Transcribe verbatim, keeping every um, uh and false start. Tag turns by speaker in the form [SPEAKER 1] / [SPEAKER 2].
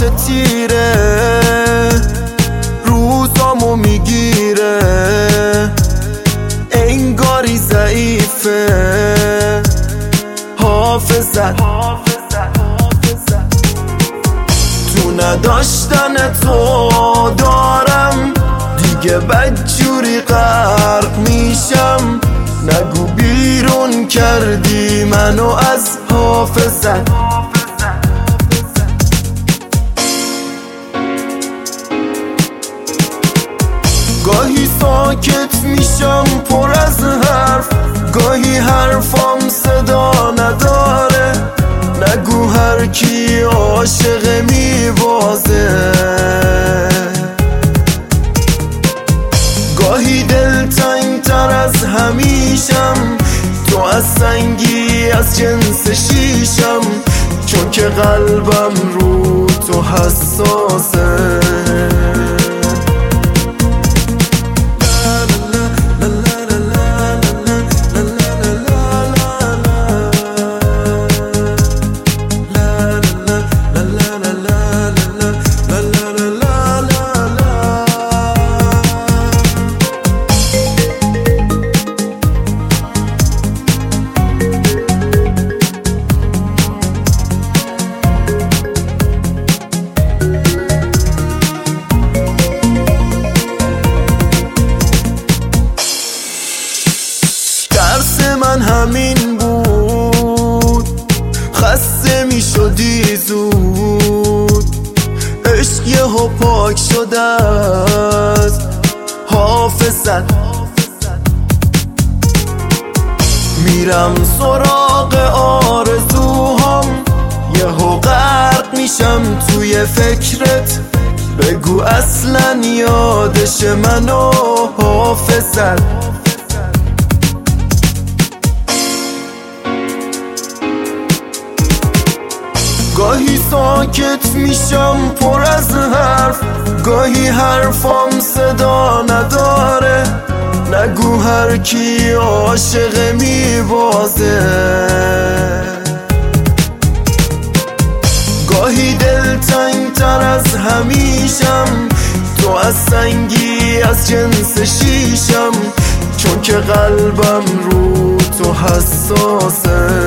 [SPEAKER 1] تیره روزامو میگیره، انگاری ضعیفه حافظت. تو نداشتن تو دارم دیگه بدجوری غرق میشم، نگو بیرون کردی منو از حافظت. گاهی ساکت میشم پر از حرف، گاهی حرفام صدا نداره، نگو هر کی عاشق میوازه. گاهی دلتنگ تر از همیشم، تو از سنگی از جنس شیشم، چون که قلبم رو تو حساسه. من همین بود، خسته می شدی زود، عشق یهو پاک شده از حافظت. میرم سراغ آرزوهام، یهو غرق میشم توی فکرت، بگو اصلا یادش منو حافظت. گاهی ساکت میشم پر از حرف، گاهی حرفام صدا نداره، نگو هر کی عاشق میوازه. گاهی دلتنگ تر از همیشم، تو از سنگی از جنس شیشم، چون که قلبم رو تو حساسه.